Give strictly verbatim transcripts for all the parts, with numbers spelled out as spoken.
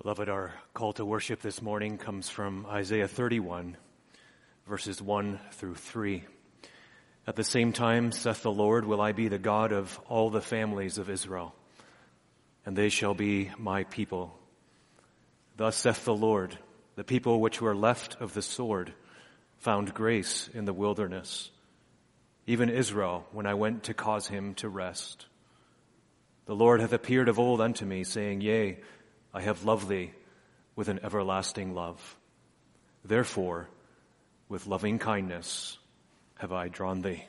Beloved, our call to worship this morning comes from Isaiah thirty-one, verses one through three. At the same time, saith the Lord, will I be the God of all the families of Israel, and they shall be my people. Thus saith the Lord, the people which were left of the sword found grace in the wilderness, even Israel, when I went to cause him to rest. The Lord hath appeared of old unto me, saying, Yea, I have loved thee with an everlasting love. Therefore, with loving kindness have I drawn thee.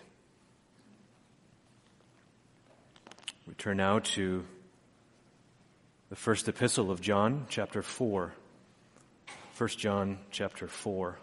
We turn now to the first epistle of John, chapter four. First John, chapter four.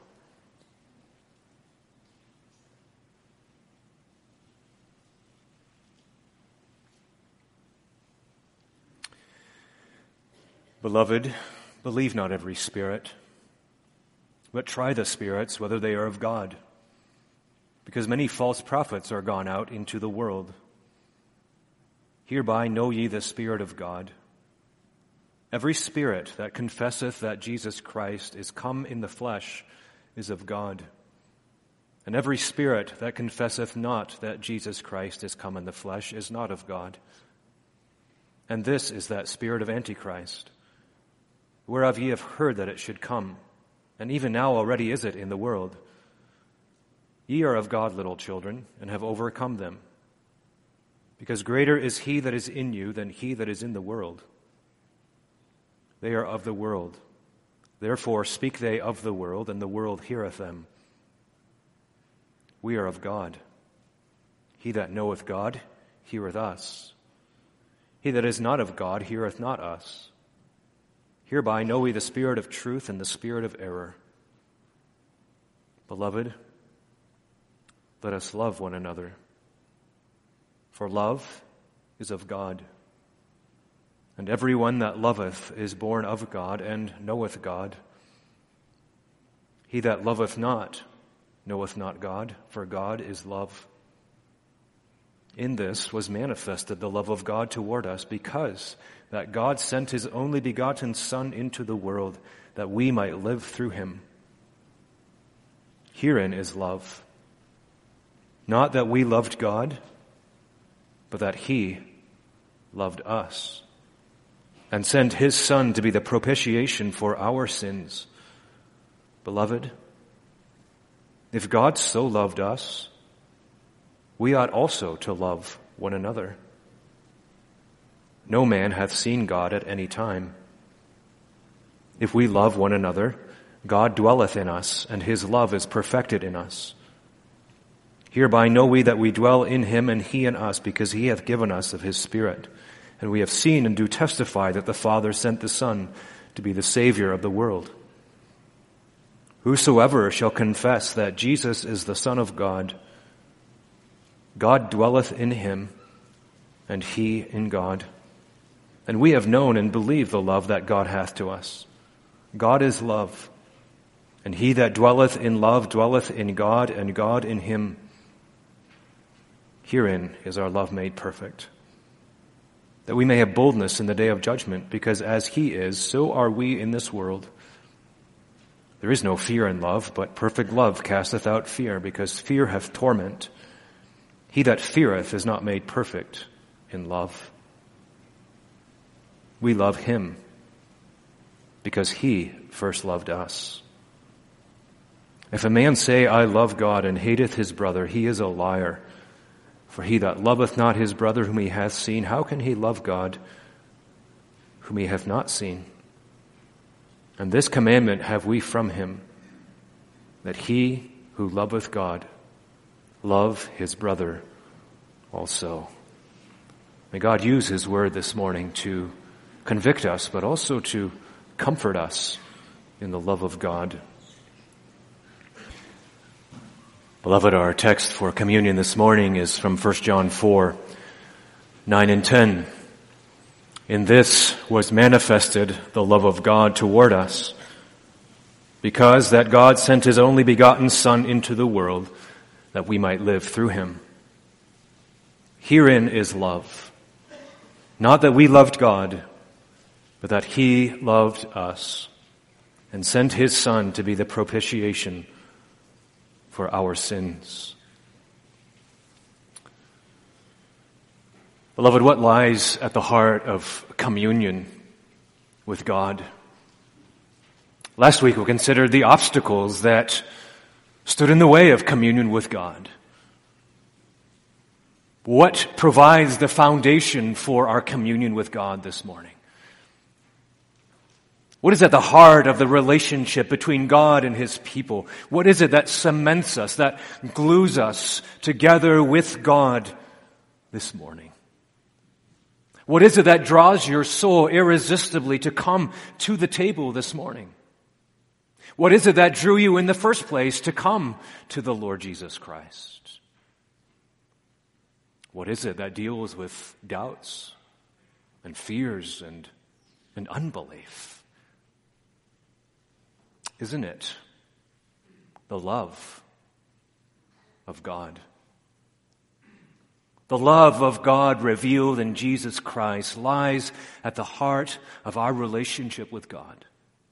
Beloved, believe not every spirit, but try the spirits whether they are of God, because many false prophets are gone out into the world. Hereby know ye the Spirit of God. Every spirit that confesseth that Jesus Christ is come in the flesh is of God, and every spirit that confesseth not that Jesus Christ is come in the flesh is not of God. And this is that spirit of Antichrist, whereof ye have heard that it should come, and even now already is it in the world. Ye are of God, little children, and have overcome them, because greater is he that is in you than he that is in the world. They are of the world. Therefore speak they of the world, and the world heareth them. We are of God. He that knoweth God heareth us. He that is not of God heareth not us. Hereby know we the spirit of truth and the spirit of error. Beloved, let us love one another, for love is of God. And every one that loveth is born of God and knoweth God. He that loveth not knoweth not God, for God is love. In this was manifested the love of God toward us, because that God sent his only begotten Son into the world, that we might live through him. Herein is love. Not that we loved God, but that he loved us, and sent his Son to be the propitiation for our sins. Beloved, if God so loved us, we ought also to love one another. No man hath seen God at any time. If we love one another, God dwelleth in us, and his love is perfected in us. Hereby know we that we dwell in him and he in us, because he hath given us of his Spirit. And we have seen and do testify that the Father sent the Son to be the Savior of the world. Whosoever shall confess that Jesus is the Son of God, God dwelleth in him, and he in God. And we have known and believed the love that God hath to us. God is love, and he that dwelleth in love dwelleth in God, and God in him. Herein is our love made perfect, that we may have boldness in the day of judgment, because as he is, so are we in this world. There is no fear in love, but perfect love casteth out fear, because fear hath torment. He that feareth is not made perfect in love. We love him because he first loved us. If a man say, I love God, and hateth his brother, he is a liar. For he that loveth not his brother whom he hath seen, how can he love God whom he hath not seen? And this commandment have we from him, that he who loveth God love his brother also. May God use his word this morning to convict us, but also to comfort us in the love of God. Beloved, our text for communion this morning is from First John four, nine and ten. In this was manifested the love of God toward us, because that God sent his only begotten Son into the world, that we might live through him. Herein is love, not that we loved God, but that he loved us and sent his Son to be the propitiation for our sins. Beloved, what lies at the heart of communion with God? Last week we considered the obstacles that stood in the way of communion with God. What provides the foundation for our communion with God this morning? What is at the heart of the relationship between God and his people? What is it that cements us, that glues us together with God this morning? What is it that draws your soul irresistibly to come to the table this morning? What is it that drew you in the first place to come to the Lord Jesus Christ? What is it that deals with doubts and fears and, and unbelief? Isn't it the love of God? The love of God revealed in Jesus Christ lies at the heart of our relationship with God.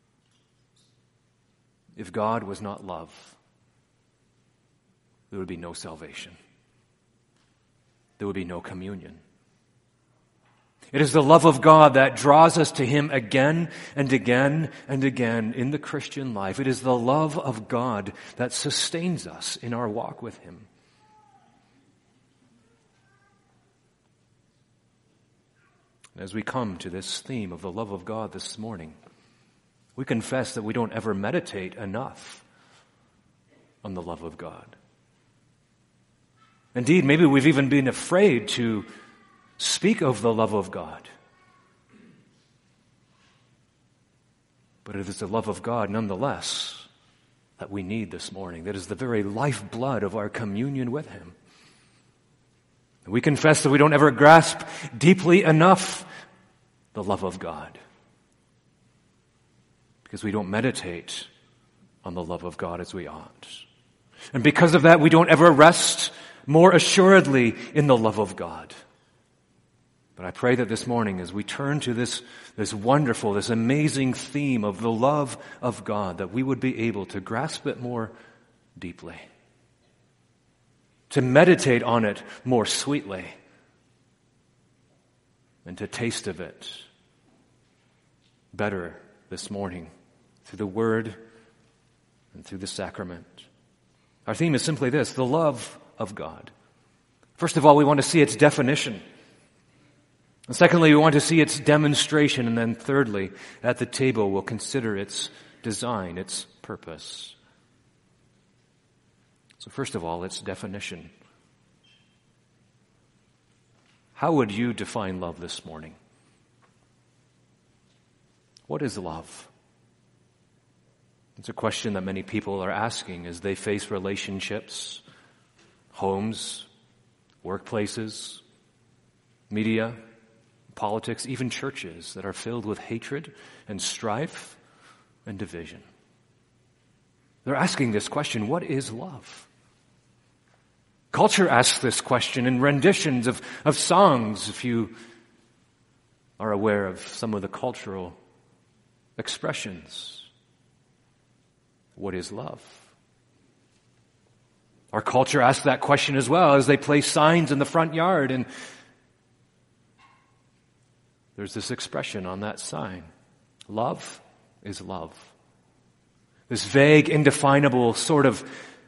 If God was not love, there would be no salvation. There would be no communion. It is the love of God that draws us to him again and again and again in the Christian life. It is the love of God that sustains us in our walk with him. As we come to this theme of the love of God this morning, we confess that we don't ever meditate enough on the love of God. Indeed, maybe we've even been afraid to speak of the love of God. But it is the love of God, nonetheless, that we need this morning. That is the very lifeblood of our communion with him. We confess that we don't ever grasp deeply enough the love of God, because we don't meditate on the love of God as we ought. And because of that, we don't ever rest more assuredly in the love of God. But I pray that this morning, as we turn to this, this wonderful, this amazing theme of the love of God, that we would be able to grasp it more deeply, to meditate on it more sweetly, and to taste of it better this morning through the Word and through the sacrament. Our theme is simply this: the love of God. First of all, we want to see its definition. And secondly, we want to see its demonstration. And then thirdly, at the table, we'll consider its design, its purpose. So first of all, its definition. How would you define love this morning? What is love? It's a question that many people are asking as they face relationships, homes, workplaces, media, politics, even churches that are filled with hatred and strife and division. They're asking this question: what is love? Culture asks this question in renditions of, of songs, if you are aware of some of the cultural expressions. What is love? Our culture asks that question as well as they place signs in the front yard, and there's this expression on that sign: love is love. This vague, indefinable sort of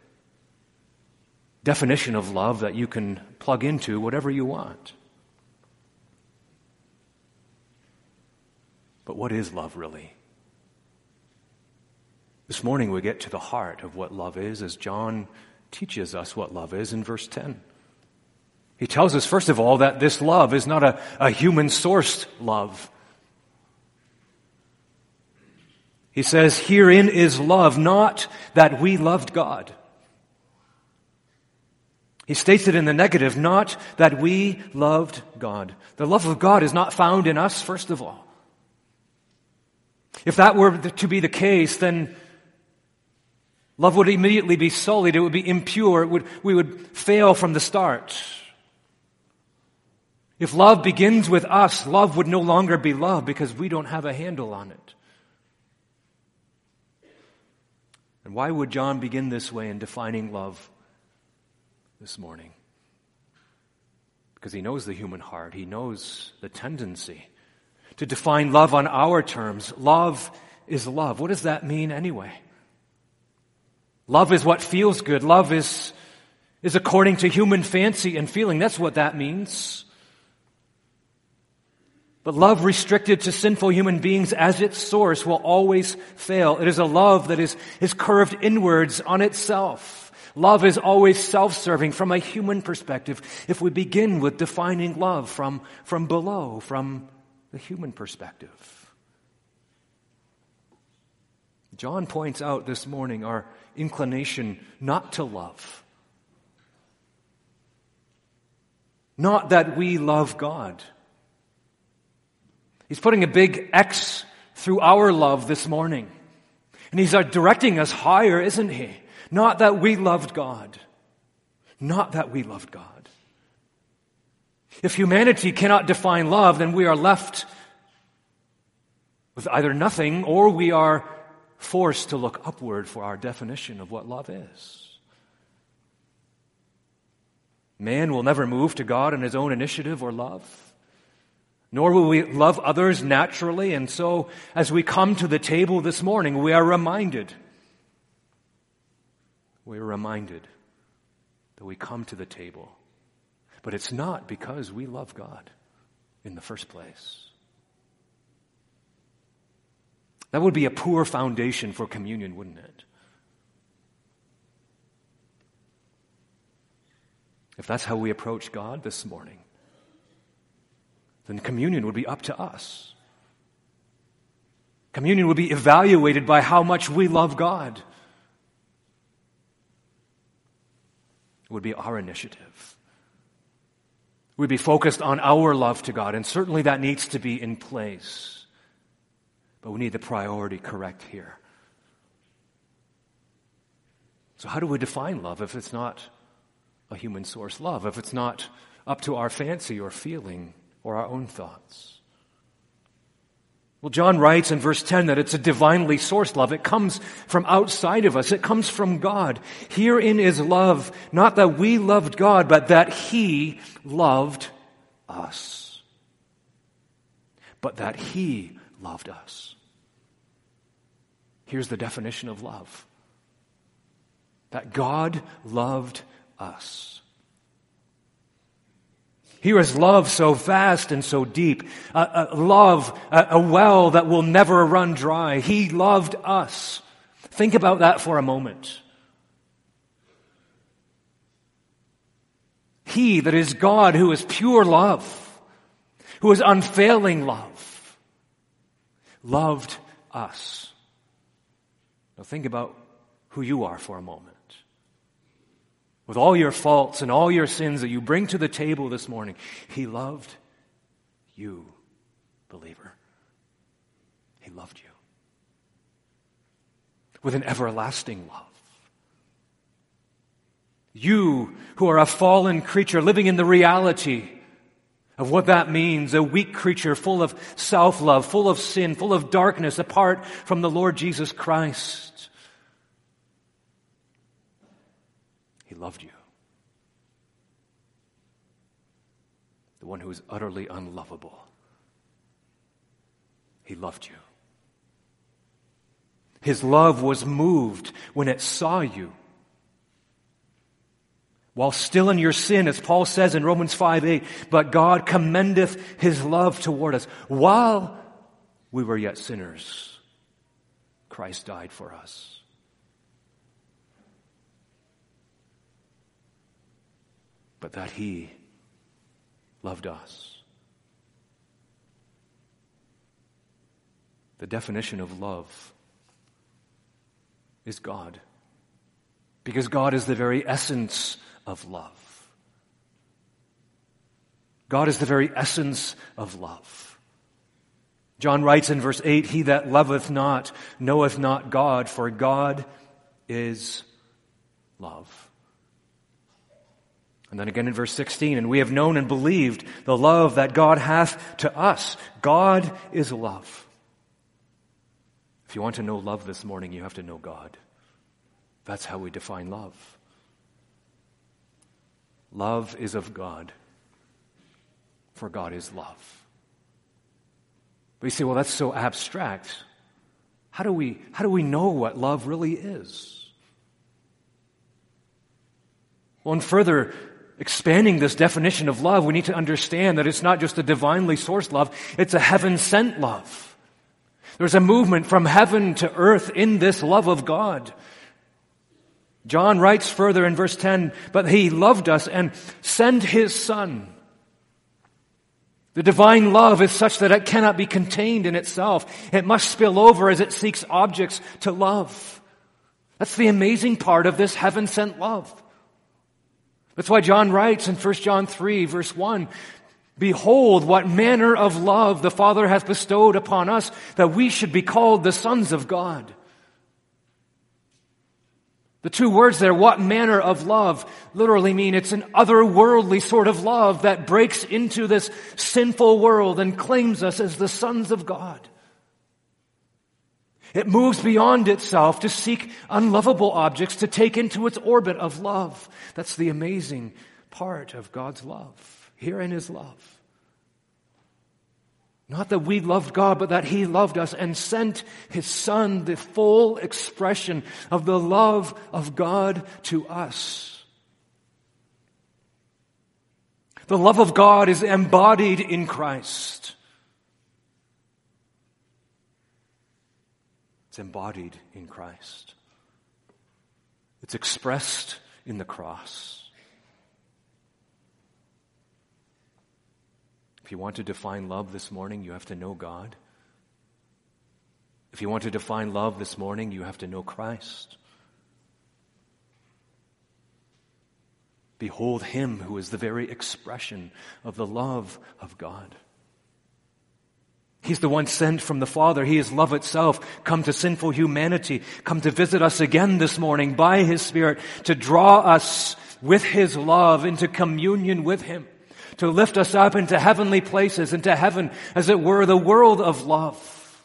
definition of love that you can plug into whatever you want. But what is love really? This morning we get to the heart of what love is as John teaches us what love is in verse ten. He tells us, first of all, that this love is not a, a human-sourced love. He says, herein is love, not that we loved God. He states it in the negative, not that we loved God. The love of God is not found in us, first of all. If that were to be the case, then love would immediately be sullied. It would be impure. It would, we would fail from the start. If love begins with us, love would no longer be love because we don't have a handle on it. And why would John begin this way in defining love this morning? Because he knows the human heart. He knows the tendency to define love on our terms. Love is love. What does that mean anyway? Love is what feels good. Love is, is according to human fancy and feeling. That's what that means. But love restricted to sinful human beings as its source will always fail. It is a love that is, is curved inwards on itself. Love is always self-serving from a human perspective. If we begin with defining love from, from below, from the human perspective. John points out this morning our inclination not to love. Not that we love God. He's putting a big X through our love this morning. And he's directing us higher, isn't he? Not that we loved God. Not that we loved God. If humanity cannot define love, then we are left with either nothing or we are forced to look upward for our definition of what love is. Man will never move to God in his own initiative or love. Nor will we love others naturally. And so, as we come to the table this morning, we are reminded, we are reminded that we come to the table. But it's not because we love God in the first place. That would be a poor foundation for communion, wouldn't it? If that's how we approach God this morning, then communion would be up to us. Communion would be evaluated by how much we love God. It would be our initiative. We'd be focused on our love to God, and certainly that needs to be in place. But we need the priority correct here. So how do we define love if it's not a human source love, if it's not up to our fancy or feeling or our own thoughts? Well, John writes in verse ten that it's a divinely sourced love. It comes from outside of us. It comes from God. Herein is love, not that we loved God, but that He loved us. But that He loved us. Here's the definition of love. That God loved us. Here is love so vast and so deep, a, a love, a, a well that will never run dry. He loved us. Think about that for a moment. He, that is God, who is pure love, who is unfailing love, loved us. Now think about who you are for a moment. With all your faults and all your sins that you bring to the table this morning, He loved you, believer. He loved you with an everlasting love. You who are a fallen creature living in the reality of what that means, a weak creature full of self-love, full of sin, full of darkness, apart from the Lord Jesus Christ. He loved you. The one who is utterly unlovable. He loved you. His love was moved when it saw you. While still in your sin, as Paul says in Romans five eight, but God commendeth His love toward us. While we were yet sinners, Christ died for us. But that He loved us. The definition of love is God. Because God is the very essence of love. God is the very essence of love. John writes in verse eight, He that loveth not knoweth not God, for God is love. And then again in verse sixteen, and we have known and believed the love that God hath to us. God is love. If you want to know love this morning, you have to know God. That's how we define love. Love is of God, for God is love. But you say, well, that's so abstract. How do we, how do we know what love really is? Well, in further expanding this definition of love, we need to understand that it's not just a divinely sourced love, it's a heaven-sent love. There's a movement from heaven to earth in this love of God. John writes further in verse ten, but he loved us and sent his Son. The divine love is such that it cannot be contained in itself. It must spill over as it seeks objects to love. That's the amazing part of this heaven-sent love. That's why John writes in First John three, verse one, behold, what manner of love the Father hath bestowed upon us, that we should be called the sons of God. The two words there, what manner of love, literally mean it's an otherworldly sort of love that breaks into this sinful world and claims us as the sons of God. It moves beyond itself to seek unlovable objects to take into its orbit of love. That's the amazing part of God's love. Herein is love. Not that we loved God, but that He loved us and sent His Son, the full expression of the love of God to us. The love of God is embodied in Christ. It's embodied in Christ. It's expressed in the cross. If you want to define love this morning, you have to know God. If you want to define love this morning, you have to know Christ. Behold Him who is the very expression of the love of God. He's the one sent from the Father. He is love itself, come to sinful humanity, come to visit us again this morning by His Spirit, to draw us with His love into communion with Him, to lift us up into heavenly places, into heaven, as it were, the world of love.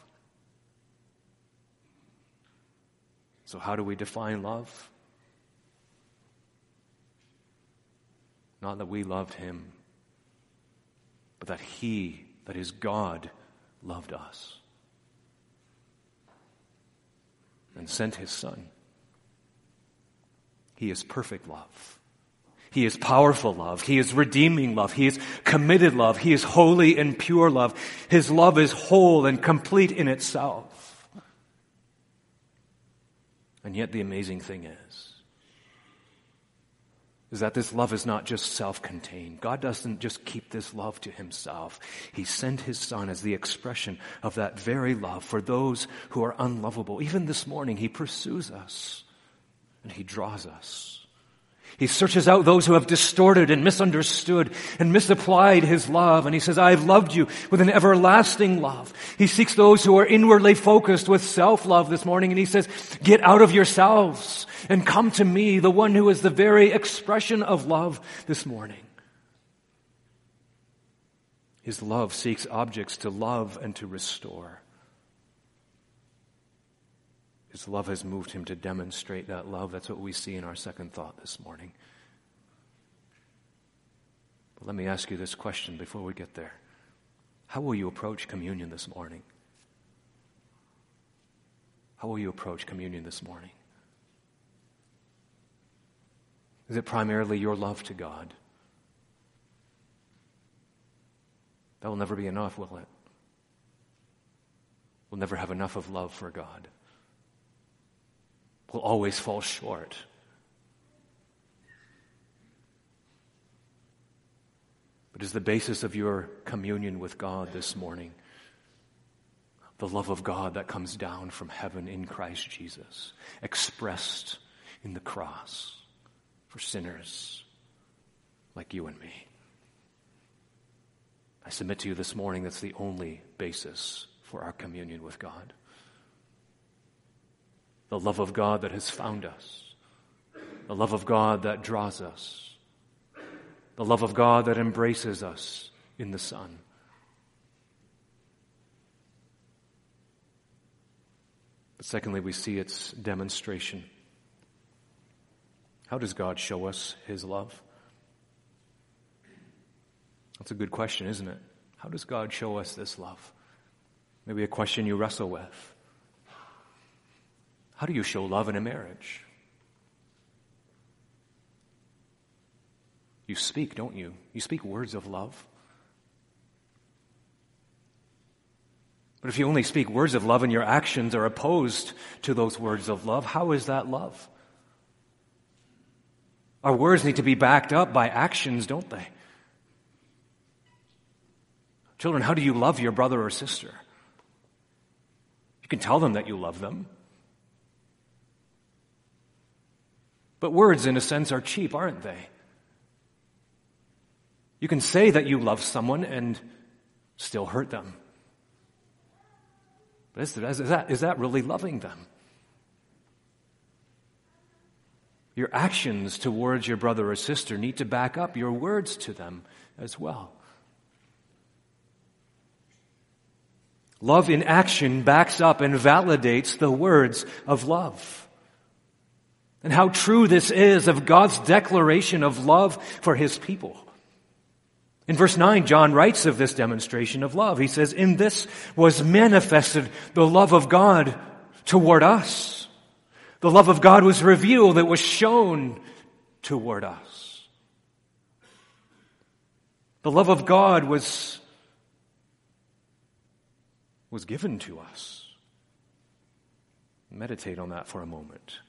So how do we define love? Not that we loved Him, but that He, that is God, loved us and sent His Son. He is perfect love. He is powerful love. He is redeeming love. He is committed love. He is holy and pure love. His love is whole and complete in itself. And yet the amazing thing is, is that this love is not just self-contained. God doesn't just keep this love to Himself. He sent His Son as the expression of that very love for those who are unlovable. Even this morning, He pursues us and He draws us. He searches out those who have distorted and misunderstood and misapplied His love. And He says, I have loved you with an everlasting love. He seeks those who are inwardly focused with self-love this morning. And He says, get out of yourselves and come to me, the one who is the very expression of love this morning. His love seeks objects to love and to restore. His love has moved Him to demonstrate that love. That's what we see in our second thought this morning. But let me ask you this question before we get there. How will you approach communion this morning? How will you approach communion this morning? Is it primarily your love to God? That will never be enough, will it? We'll never have enough of love for God. Will always fall short. But is the basis of your communion with God this morning the love of God that comes down from heaven in Christ Jesus, expressed in the cross for sinners like you and me? I submit to you this morning that's the only basis for our communion with God. The love of God that has found us. The love of God that draws us. the love of God that embraces us in the Son. But secondly, we see its demonstration. How does God show us his love? That's a good question, isn't it? How does God show us this love? Maybe a question you wrestle with. How do you show love in a marriage? You speak, don't you? You speak words of love. But if you only speak words of love and your actions are opposed to those words of love, how is that love? Our words need to be backed up by actions, don't they? Children, how do you love your brother or sister? You can tell them that you love them. But words, in a sense, are cheap, aren't they? You can say that you love someone and still hurt them. But is that, is that really loving them? Your actions towards your brother or sister need to back up your words to them as well. Love in action backs up and validates the words of love. And how true this is of God's declaration of love for his people. In verse nine, John writes of this demonstration of love. He says, "In this was manifested the love of God toward us." The love of God was revealed, it was shown toward us. The love of God was, was given to us. Meditate on that for a moment.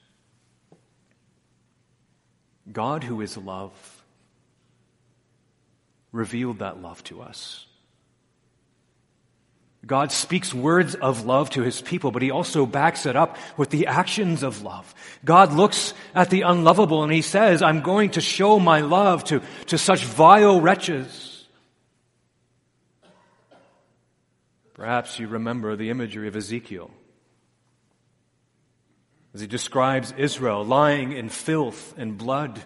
God, who is love, revealed that love to us. God speaks words of love to his people, but he also backs it up with the actions of love. God looks at the unlovable and he says, "I'm going to show my love to, to such vile wretches." Perhaps you remember the imagery of Ezekiel as he describes Israel lying in filth and blood.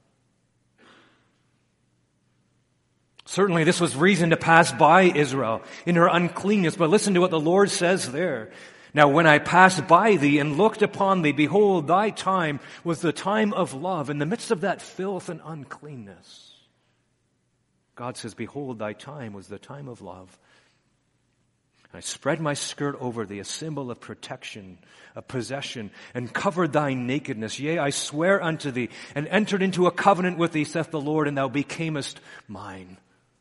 Certainly this was reason to pass by Israel in her uncleanness, but listen to what the Lord says there. "Now when I passed by thee and looked upon thee, behold, thy time was the time of love." In the midst of that filth and uncleanness, God says, "Behold, thy time was the time of love. I spread my skirt over thee, a symbol of protection, of possession, and covered thy nakedness. Yea, I swear unto thee, and entered into a covenant with thee, saith the Lord, and thou becamest mine."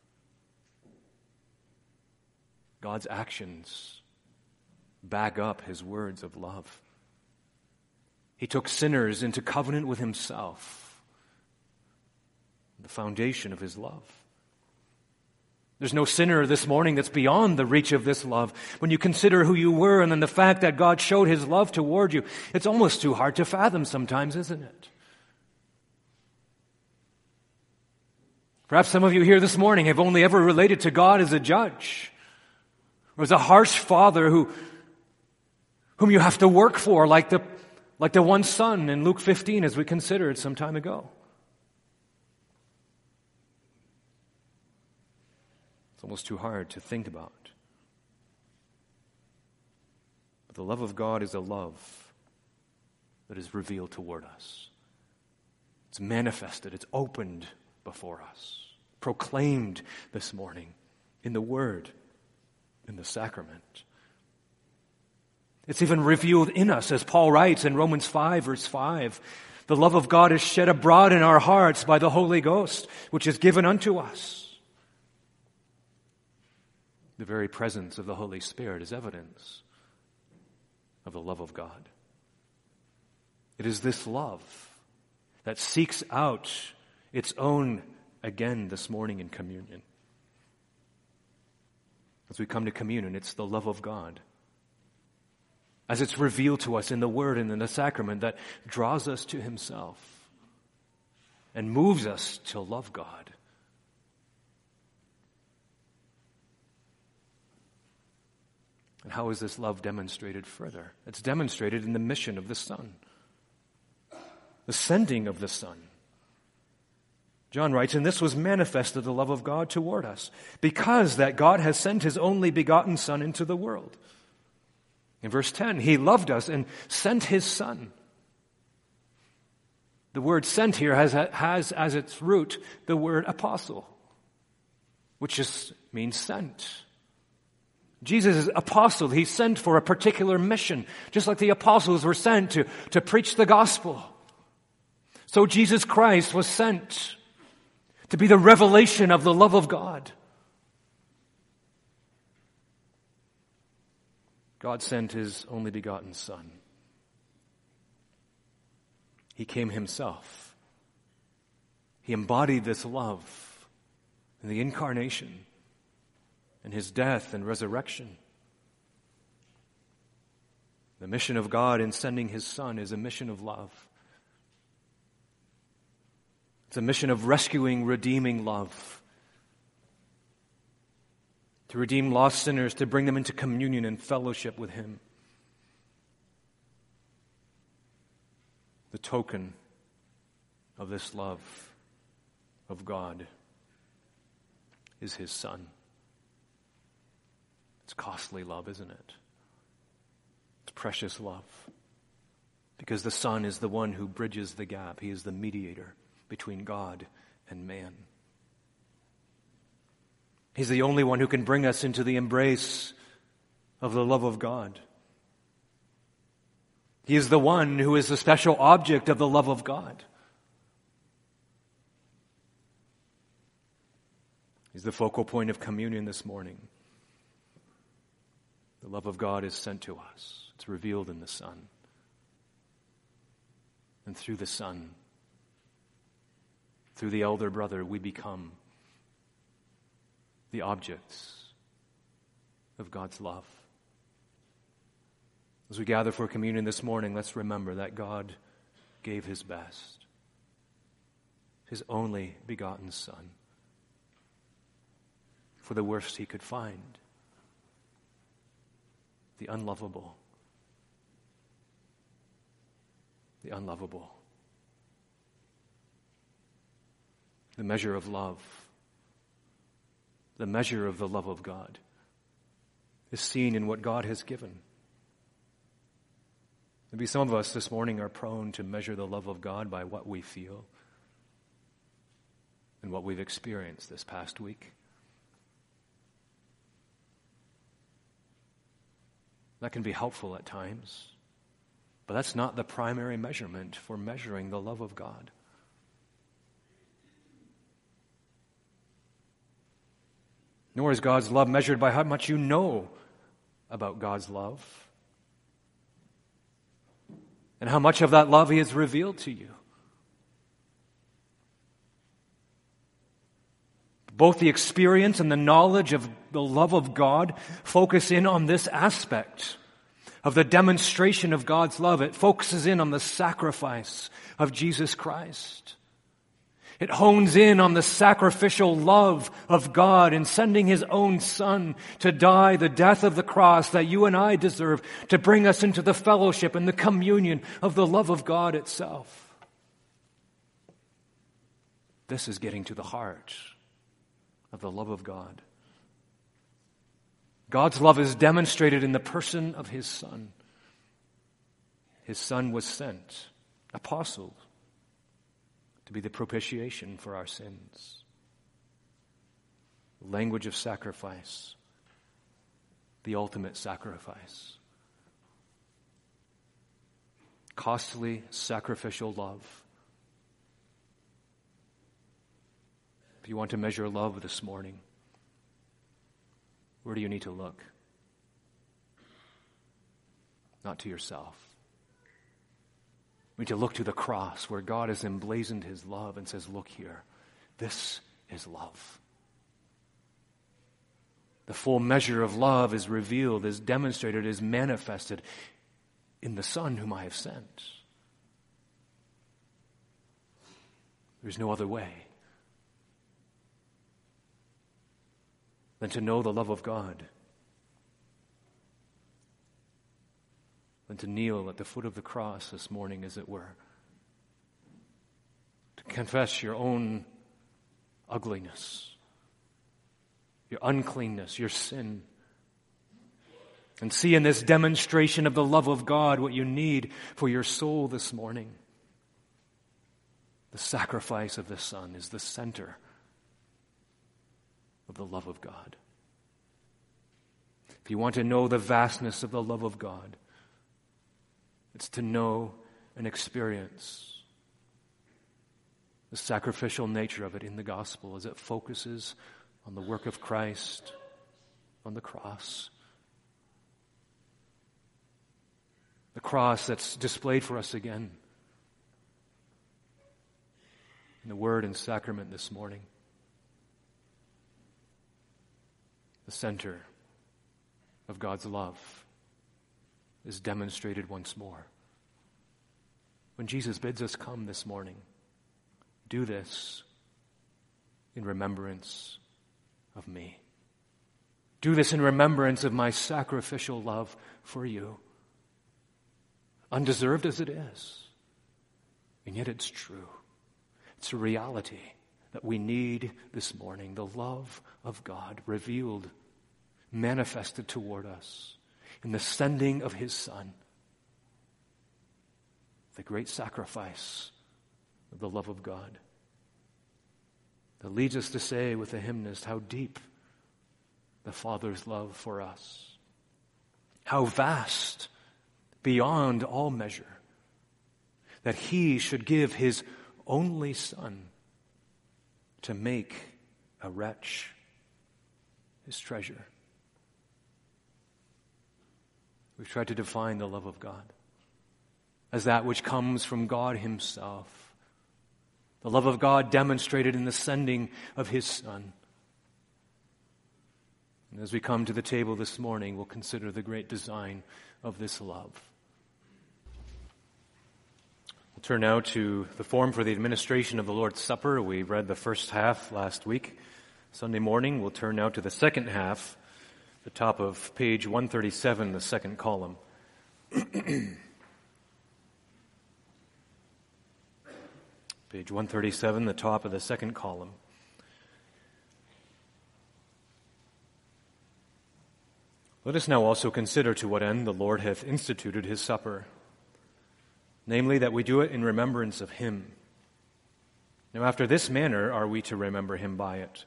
God's actions back up his words of love. He took sinners into covenant with himself, the foundation of his love. There's no sinner this morning that's beyond the reach of this love. When you consider who you were and then the fact that God showed his love toward you, it's almost too hard to fathom sometimes, isn't it? Perhaps some of you here this morning have only ever related to God as a judge, or as a harsh father who, whom you have to work for, like the, like the one son in Luke fifteen, as we considered some time ago. It's almost too hard to think about. But the love of God is a love that is revealed toward us. It's manifested, it's opened before us, proclaimed this morning in the Word, in the sacrament. It's even revealed in us, as Paul writes in Romans five, verse five. The love of God is shed abroad in our hearts by the Holy Ghost, which is given unto us. The very presence of the Holy Spirit is evidence of the love of God. It is this love that seeks out its own again this morning in communion. As we come to communion, it's the love of God, as it's revealed to us in the Word and in the sacrament, that draws us to himself and moves us to love God. And how is this love demonstrated further? It's demonstrated in the mission of the Son, the sending of the Son. John writes, "And this was manifested the love of God toward us, because that God has sent his only begotten Son into the world." In verse ten, he loved us and sent his Son. The word sent here has, has as its root the word apostle, which just means sent. Jesus is apostle. He's sent for a particular mission, just like the apostles were sent to, to preach the gospel. So Jesus Christ was sent to be the revelation of the love of God. God sent his only begotten Son. He came himself. He embodied this love in the incarnation, in his death and resurrection. The mission of God in sending his Son is a mission of love. It's a mission of rescuing, redeeming love. To redeem lost sinners, to bring them into communion and fellowship with him. The token of this love of God is his Son. It's costly love, isn't it? It's precious love. Because the Son is the one who bridges the gap. He is the mediator between God and man. He's the only one who can bring us into the embrace of the love of God. He is the one who is the special object of the love of God. He's the focal point of communion this morning. The love of God is sent to us. It's revealed in the Son. And through the Son, through the elder brother, we become the objects of God's love. As we gather for communion this morning, let's remember that God gave his best, his only begotten Son, for the worst he could find, the unlovable, the unlovable. The measure of love, the measure of the love of God is seen in what God has given. Maybe some of us this morning are prone to measure the love of God by what we feel and what we've experienced this past week. That can be helpful at times, but that's not the primary measurement for measuring the love of God. Nor is God's love measured by how much you know about God's love and how much of that love he has revealed to you. Both the experience and the knowledge of the love of God focus in on this aspect of the demonstration of God's love. It focuses in on the sacrifice of Jesus Christ. It hones in on the sacrificial love of God in sending his own Son to die the death of the cross that you and I deserve, to bring us into the fellowship and the communion of the love of God itself. This is getting to the heart of the love of God. God's love is demonstrated in the person of his Son. His Son was sent, apostle, to be the propitiation for our sins. The language of sacrifice, the ultimate sacrifice. Costly, sacrificial love. If you want to measure love this morning, where do you need to look? Not to yourself. We need to look to the cross where God has emblazoned his love and says, look here, this is love. The full measure of love is revealed, is demonstrated, is manifested in the Son whom I have sent. There's no other way than to know the love of God, than to kneel at the foot of the cross this morning, as it were, to confess your own ugliness, your uncleanness, your sin. And see in this demonstration of the love of God what you need for your soul this morning. The sacrifice of the Son is the center of the love of God. If you want to know the vastness of the love of God, it's to know and experience the sacrificial nature of it in the gospel as it focuses on the work of Christ on the cross. The cross that's displayed for us again in the word and sacrament this morning. The center of God's love is demonstrated once more. When Jesus bids us come this morning, do this in remembrance of me. Do this in remembrance of my sacrificial love for you. Undeserved as it is, and yet it's true. It's a reality that we need this morning, the love of God revealed, manifested toward us in the sending of His Son, the great sacrifice of the love of God. That leads us to say with the hymnist, how deep the Father's love for us. How vast, beyond all measure, that He should give His only Son to make a wretch His treasure. We've tried to define the love of God as that which comes from God Himself. The love of God demonstrated in the sending of His Son. And as we come to the table this morning, we'll consider the great design of this love. We'll turn now to the form for the administration of the Lord's Supper. We read the first half last week. Sunday morning, we'll turn now to the second half, the top of page one thirty-seven, the second column. Page one thirty-seven, the top of the second column. Let us now also consider to what end the Lord hath instituted His supper, namely that we do it in remembrance of Him. Now after this manner are we to remember Him by it.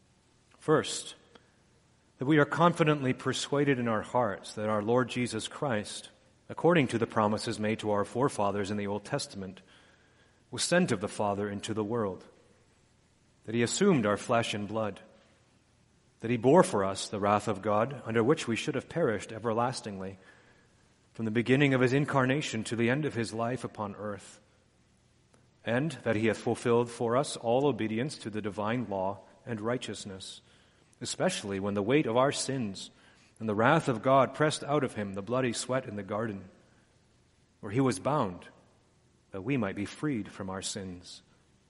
First, that we are confidently persuaded in our hearts that our Lord Jesus Christ, according to the promises made to our forefathers in the Old Testament, was sent of the Father into the world, that He assumed our flesh and blood, that He bore for us the wrath of God, under which we should have perished everlastingly, from the beginning of His incarnation to the end of His life upon earth, and that He hath fulfilled for us all obedience to the divine law and righteousness, especially when the weight of our sins and the wrath of God pressed out of Him the bloody sweat in the garden, where He was bound, that we might be freed from our sins,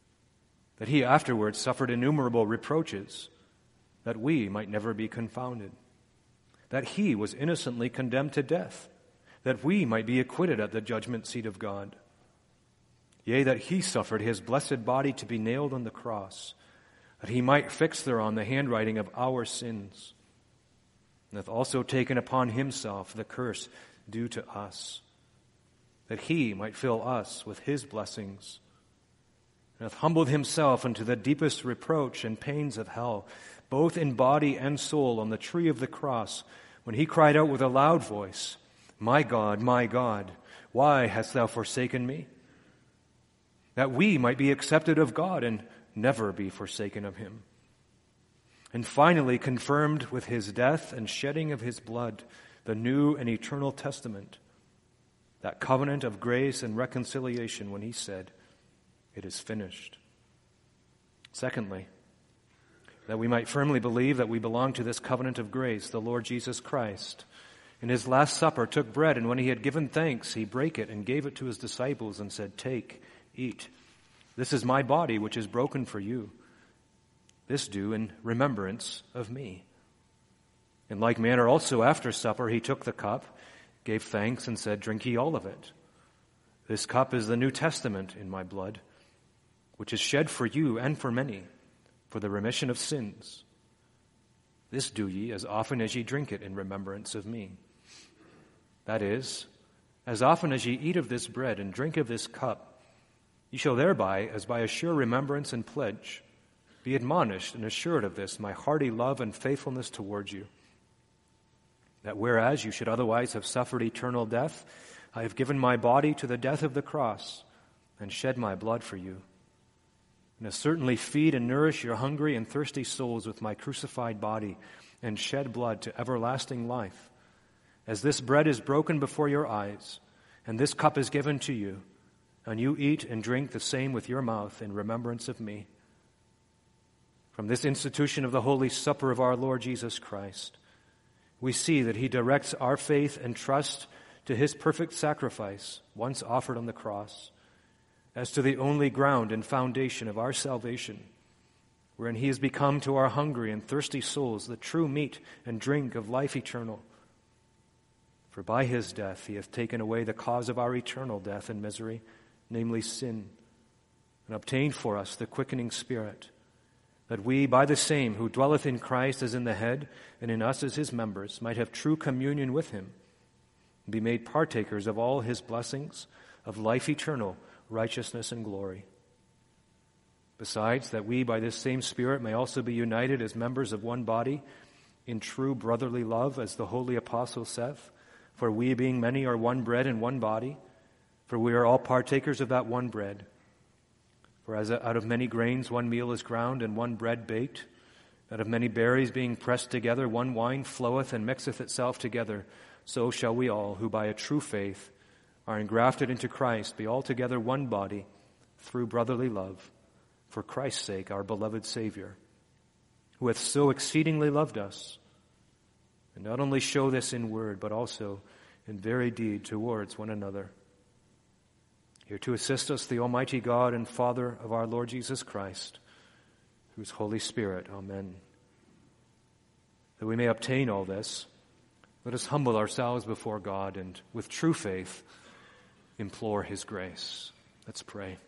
that He afterwards suffered innumerable reproaches, that we might never be confounded, that He was innocently condemned to death, that we might be acquitted at the judgment seat of God. Yea, that He suffered His blessed body to be nailed on the cross, that He might fix thereon the handwriting of our sins, and hath also taken upon Himself the curse due to us, that He might fill us with His blessings, and hath humbled Himself unto the deepest reproach and pains of hell, both in body and soul, on the tree of the cross, when He cried out with a loud voice, My God, my God, why hast Thou forsaken me? That we might be accepted of God and never be forsaken of Him. And finally confirmed with His death and shedding of His blood the new and eternal testament, that covenant of grace and reconciliation, when He said, It is finished. Secondly, that we might firmly believe that we belong to this covenant of grace, the Lord Jesus Christ. In His last supper took bread, and when He had given thanks, He brake it and gave it to His disciples and said, Take, eat. This is my body, which is broken for you. This do in remembrance of me. In like manner also after supper He took the cup, gave thanks, and said, Drink ye all of it. This cup is the New Testament in my blood, which is shed for you and for many for the remission of sins. This do ye as often as ye drink it in remembrance of me. That is, as often as ye eat of this bread and drink of this cup, ye shall thereby, as by a sure remembrance and pledge, be admonished and assured of this, my hearty love and faithfulness towards you. That whereas you should otherwise have suffered eternal death, I have given my body to the death of the cross and shed my blood for you. And to certainly feed and nourish your hungry and thirsty souls with my crucified body and shed blood to everlasting life. As this bread is broken before your eyes, and this cup is given to you, and you eat and drink the same with your mouth in remembrance of me. From this institution of the Holy Supper of our Lord Jesus Christ, we see that he directs our faith and trust to his perfect sacrifice, once offered on the cross, as to the only ground and foundation of our salvation, wherein he has become to our hungry and thirsty souls the true meat and drink of life eternal. For by his death he hath taken away the cause of our eternal death and misery, namely sin, and obtained for us the quickening Spirit, that we, by the same who dwelleth in Christ as in the head, and in us as his members, might have true communion with him, and be made partakers of all his blessings of life eternal, righteousness and glory. Besides, that we by this same Spirit may also be united as members of one body in true brotherly love, as the holy apostle saith, for we being many are one bread and one body, for we are all partakers of that one bread. For as out of many grains one meal is ground and one bread baked, out of many berries being pressed together one wine floweth and mixeth itself together, so shall we all, who by a true faith are engrafted into Christ, be altogether one body through brotherly love, for Christ's sake, our beloved Savior, who hath so exceedingly loved us, and not only show this in word, but also in very deed towards one another. Here to assist us, the Almighty God and Father of our Lord Jesus Christ, whose Holy Spirit, amen. That we may obtain all this, let us humble ourselves before God and with true faith implore his grace. Let's pray.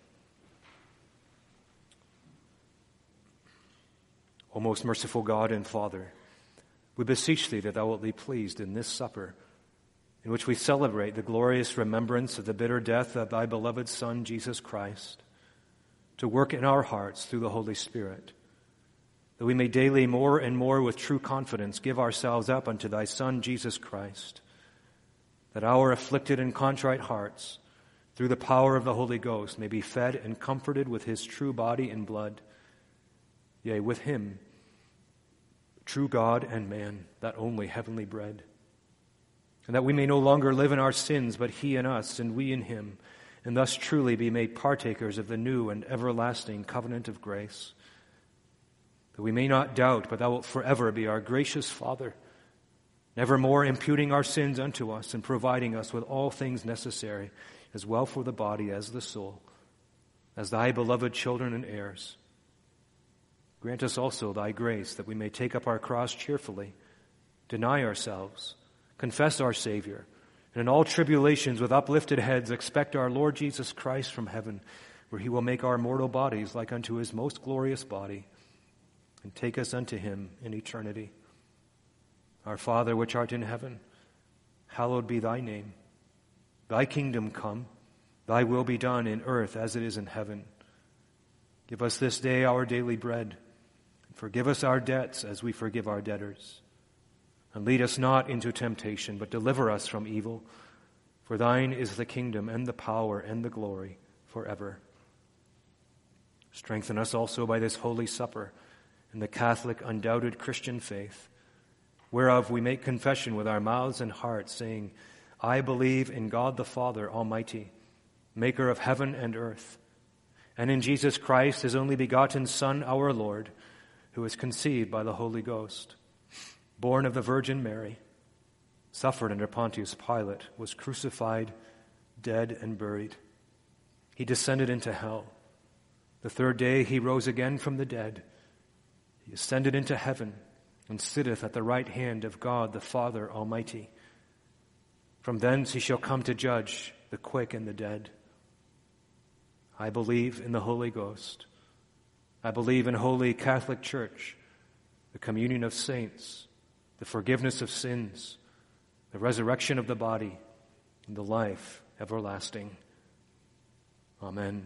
O most merciful God and Father, we beseech thee that thou wilt be pleased in this supper, in which we celebrate the glorious remembrance of the bitter death of thy beloved Son, Jesus Christ, to work in our hearts through the Holy Spirit, that we may daily more and more with true confidence give ourselves up unto thy Son, Jesus Christ, that our afflicted and contrite hearts, through the power of the Holy Ghost, may be fed and comforted with his true body and blood, yea, with him, true God and man, that only heavenly bread, and that we may no longer live in our sins, but he in us and we in him, and thus truly be made partakers of the new and everlasting covenant of grace, that we may not doubt, but thou wilt forever be our gracious Father, nevermore imputing our sins unto us and providing us with all things necessary, as well for the body as the soul, as thy beloved children and heirs. Grant us also thy grace, that we may take up our cross cheerfully, deny ourselves, confess our Savior, and in all tribulations with uplifted heads expect our Lord Jesus Christ from heaven, where he will make our mortal bodies like unto his most glorious body, and take us unto him in eternity. Our Father, which art in heaven, hallowed be thy name. Thy kingdom come, thy will be done in earth as it is in heaven. Give us this day our daily bread, and forgive us our debts as we forgive our debtors. And lead us not into temptation, but deliver us from evil. For thine is the kingdom and the power and the glory forever. Strengthen us also by this holy supper and the Catholic undoubted Christian faith, whereof we make confession with our mouths and hearts, saying, I believe in God the Father Almighty, maker of heaven and earth, and in Jesus Christ, his only begotten Son, our Lord, who was conceived by the Holy Ghost, born of the Virgin Mary, suffered under Pontius Pilate, was crucified, dead, and buried. He descended into hell. The third day he rose again from the dead. He ascended into heaven and sitteth at the right hand of God the Father Almighty. From thence he shall come to judge the quick and the dead. I believe in the Holy Ghost, I believe in Holy Catholic Church, the communion of saints, the forgiveness of sins, the resurrection of the body, and the life everlasting. Amen.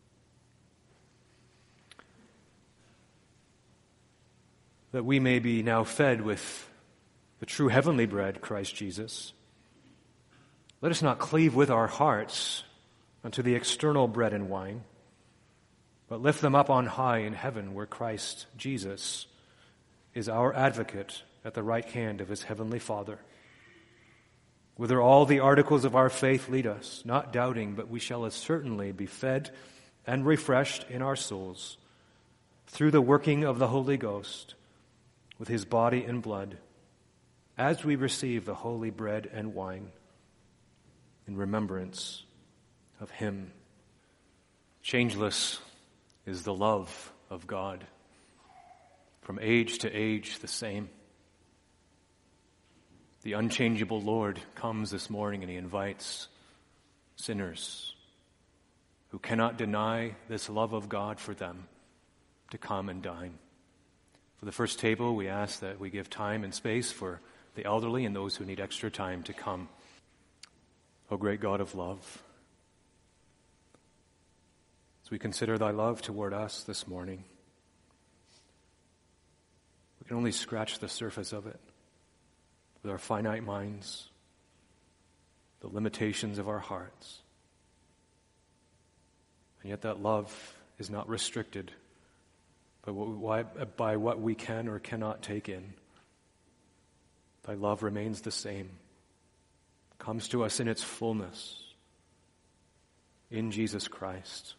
That we may be now fed with the true heavenly bread, Christ Jesus, let us not cleave with our hearts unto the external bread and wine, but lift them up on high in heaven, where Christ Jesus is our advocate at the right hand of his heavenly Father. Whither all the articles of our faith lead us, not doubting, but we shall as certainly be fed and refreshed in our souls through the working of the Holy Ghost with his body and blood, as we receive the holy bread and wine in remembrance of him. Changeless is the love of God, from age to age the same. The unchangeable Lord comes this morning and he invites sinners who cannot deny this love of God for them to come and dine. For the first table, we ask that we give time and space for the elderly and those who need extra time to come. O great God of love, as we consider thy love toward us this morning, we can only scratch the surface of it with our finite minds, the limitations of our hearts. And yet that love is not restricted by what, by what we can or cannot take in. Thy love remains the same, comes to us in its fullness in Jesus Christ.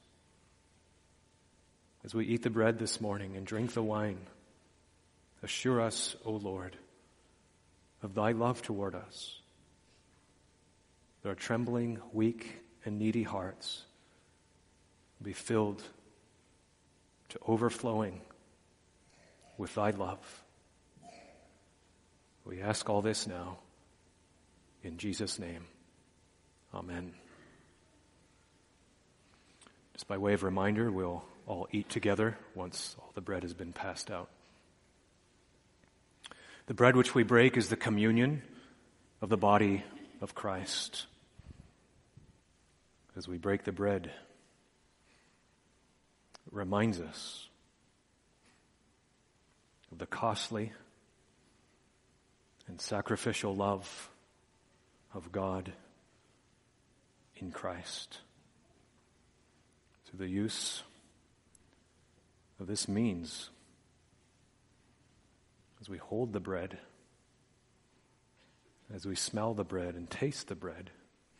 As we eat the bread this morning and drink the wine, assure us, O Lord, of thy love toward us. That our trembling, weak, and needy hearts be filled to overflowing with thy love. We ask all this now in Jesus' name. Amen. Just by way of reminder, we'll all eat together once all the bread has been passed out. The bread which we break is the communion of the body of Christ. As we break the bread, it reminds us of the costly and sacrificial love of God in Christ. Through the use of this means, as we hold the bread, as we smell the bread and taste the bread,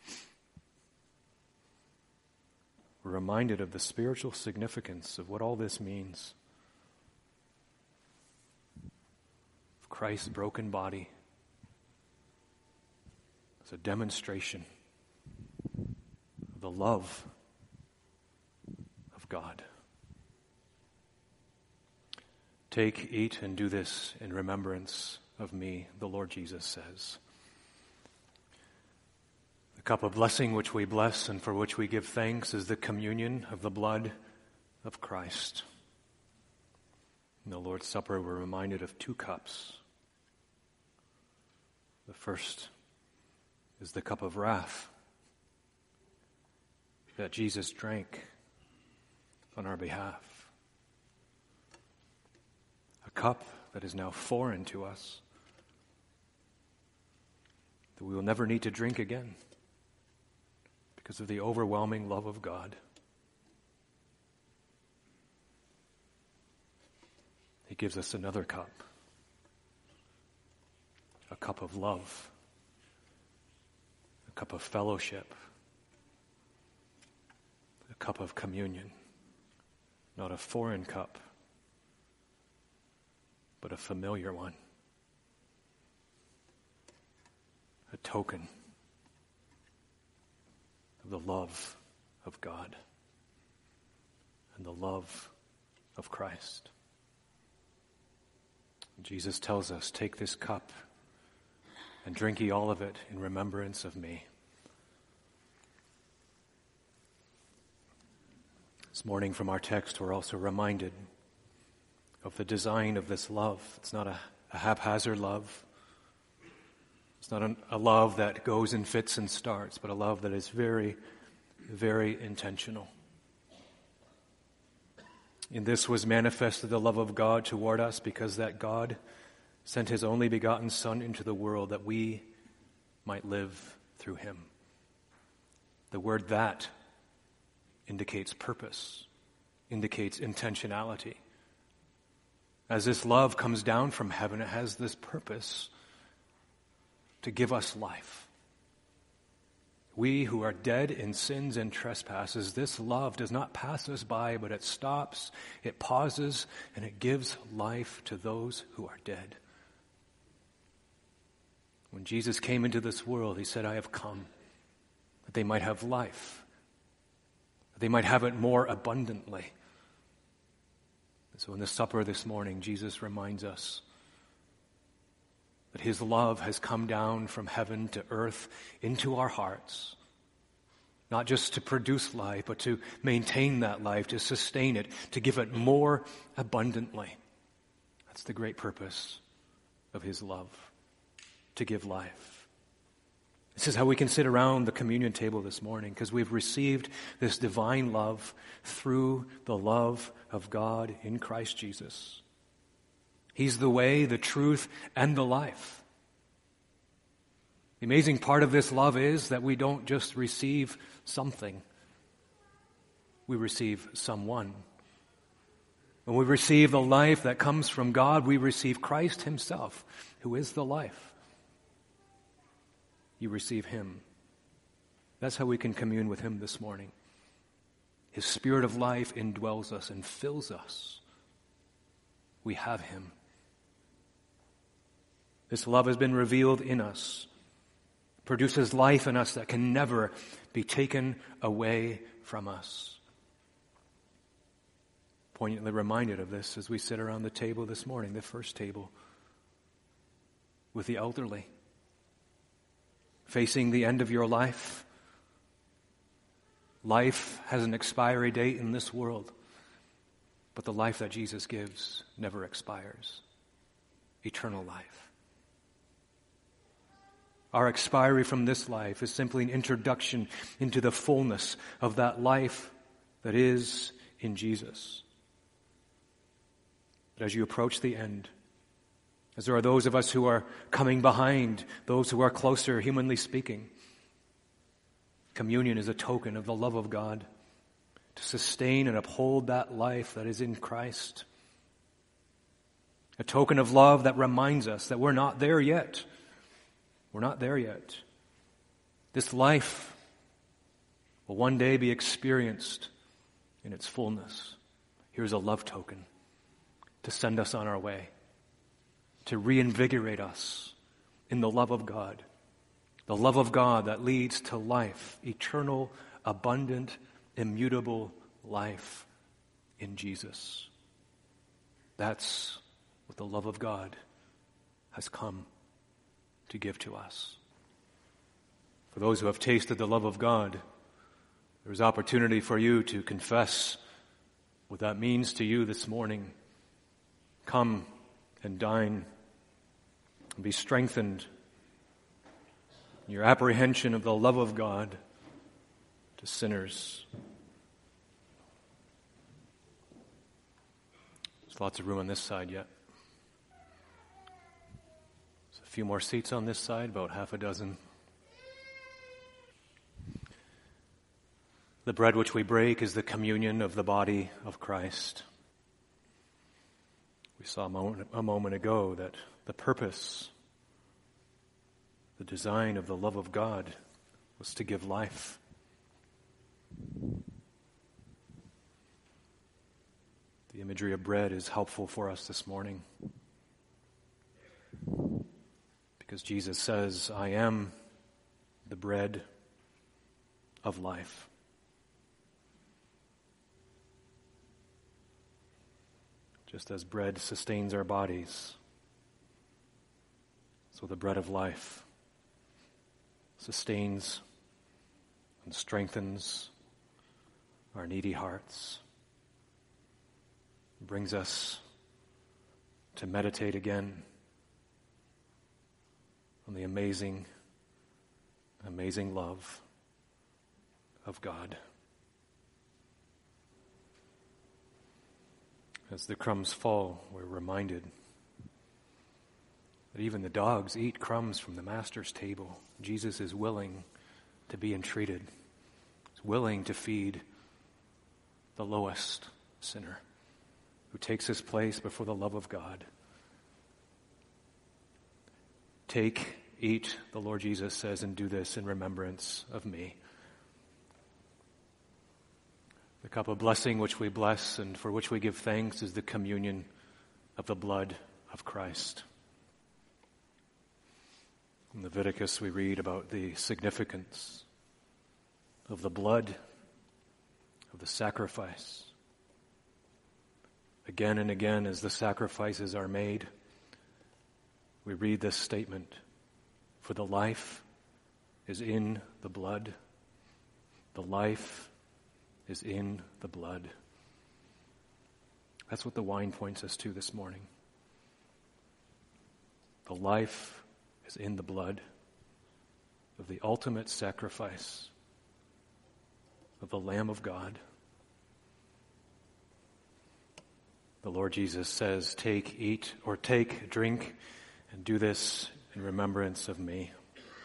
we're reminded of the spiritual significance of what all this means. Of Christ's broken body as a demonstration of the love of God. Take, eat, and do this in remembrance of me, the Lord Jesus says. The cup of blessing which we bless and for which we give thanks is the communion of the blood of Christ. In the Lord's Supper, we're reminded of two cups. The first is the cup of wrath that Jesus drank on our behalf. A cup that is now foreign to us, that we will never need to drink again because of the overwhelming love of God. He gives us another cup, a cup of love, a cup of fellowship, a cup of communion, not a foreign cup, but a familiar one, a token of the love of God and the love of Christ. Jesus tells us, take this cup and drink ye all of it in remembrance of me. This morning from our text, we're also reminded of the design of this love. It's not a, a haphazard love. It's not an, a love that goes in fits and starts, but a love that is very, very intentional. In this was manifested the love of God toward us, because that God sent his only begotten Son into the world that we might live through him. The word "that" indicates purpose, indicates intentionality. As this love comes down from heaven, it has this purpose to give us life. We who are dead in sins and trespasses, this love does not pass us by, but it stops, it pauses, and it gives life to those who are dead. When Jesus came into this world, he said, "I have come that they might have life, that they might have it more abundantly." And so in the supper this morning, Jesus reminds us that his love has come down from heaven to earth into our hearts, not just to produce life, but to maintain that life, to sustain it, to give it more abundantly. That's the great purpose of his love, to give life. This is how we can sit around the communion table this morning, because we've received this divine love through the love of God in Christ Jesus. He's the way, the truth, and the life. The amazing part of this love is that we don't just receive something. We receive someone. When we receive the life that comes from God, we receive Christ himself, who is the life. You receive him. That's how we can commune with him this morning. His Spirit of life indwells us and fills us. We have him. This love has been revealed in us, produces life in us that can never be taken away from us. Poignantly reminded of this as we sit around the table this morning, the first table, with the elderly, facing the end of your life. Life has an expiry date in this world, but the life that Jesus gives never expires. Eternal life. Our expiry from this life is simply an introduction into the fullness of that life that is in Jesus. But as you approach the end, as there are those of us who are coming behind, those who are closer, humanly speaking, communion is a token of the love of God to sustain and uphold that life that is in Christ. A token of love that reminds us that we're not there yet. We're not there yet. This life will one day be experienced in its fullness. Here's a love token to send us on our way, to reinvigorate us in the love of God, the love of God that leads to life, eternal, abundant, immutable life in Jesus. That's what the love of God has come to give to us. For those who have tasted the love of God, there's opportunity for you to confess what that means to you this morning. Come and dine and be strengthened in your apprehension of the love of God to sinners. There's lots of room on this side yet. There's a few more seats on this side, about half a dozen. The bread which we break is the communion of the body of Christ. We saw a moment, a moment ago that the purpose, the design of the love of God was to give life. The imagery of bread is helpful for us this morning because Jesus says, I am the bread of life. Just as bread sustains our bodies, so the bread of life sustains and strengthens our needy hearts, brings us to meditate again on the amazing, amazing love of God. As the crumbs fall, we're reminded that even the dogs eat crumbs from the Master's table. Jesus is willing to be entreated. He's willing to feed the lowest sinner who takes his place before the love of God. Take, eat, the Lord Jesus says, and do this in remembrance of me. The cup of blessing which we bless and for which we give thanks is the communion of the blood of Christ. In Leviticus we read about the significance of the blood, of the sacrifice. Again and again as the sacrifices are made, we read this statement, for the life is in the blood. The life is in the blood. That's what the wine points us to this morning. The life is in the blood of the ultimate sacrifice of the Lamb of God. The Lord Jesus says, take, eat, or take, drink, and do this in remembrance of me.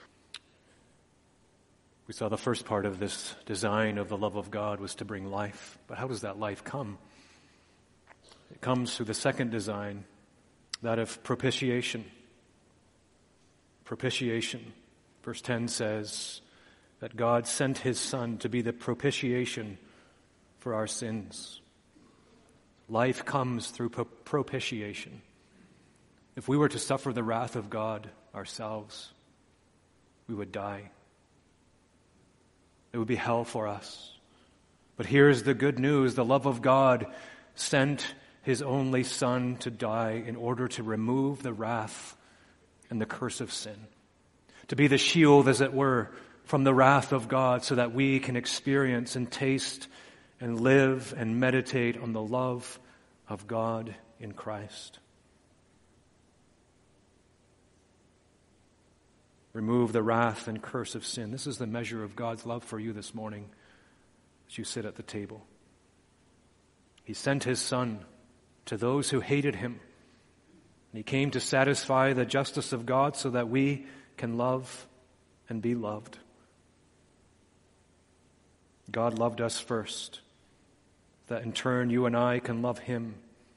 We saw the first part of this design of the love of God was to bring life. But how does that life come? It comes through the second design, that of propitiation. Propitiation. Verse ten says that God sent his Son to be the propitiation for our sins. Life comes through propitiation. If we were to suffer the wrath of God ourselves, we would die. It would be hell for us. But here's the good news. The love of God sent his only Son to die in order to remove the wrath and the curse of sin. To be the shield, as it were, from the wrath of God so that we can experience and taste and live and meditate on the love of God in Christ. Remove the wrath and curse of sin. This is the measure of God's love for you this morning as you sit at the table. He sent his Son to those who hated him. And he came to satisfy the justice of God so that we can love and be loved. God loved us first, that in turn you and I can love him.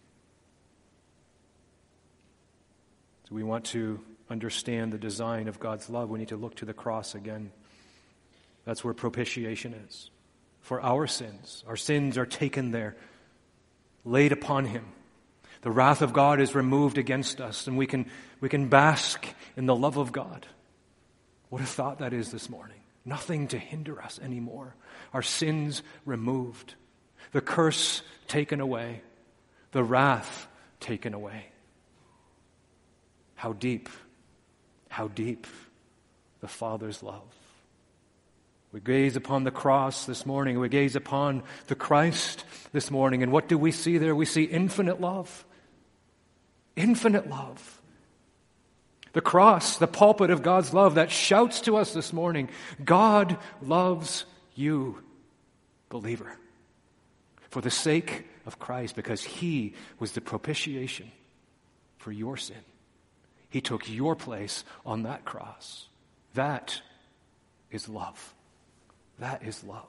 So we want to understand the design of God's love. We need to look to the cross again. That's where propitiation is. For our sins. Our sins are taken there, laid upon him. The wrath of God is removed against us, and we can, we can bask in the love of God. What a thought that is this morning. Nothing to hinder us anymore. Our sins removed. The curse taken away. The wrath taken away. How deep, how deep the Father's love. We gaze upon the cross this morning. We gaze upon the Christ this morning. And what do we see there? We see infinite love. Infinite love. The cross, the pulpit of God's love that shouts to us this morning, God loves you, believer, for the sake of Christ, because he was the propitiation for your sin. He took your place on that cross. That is love. That is love.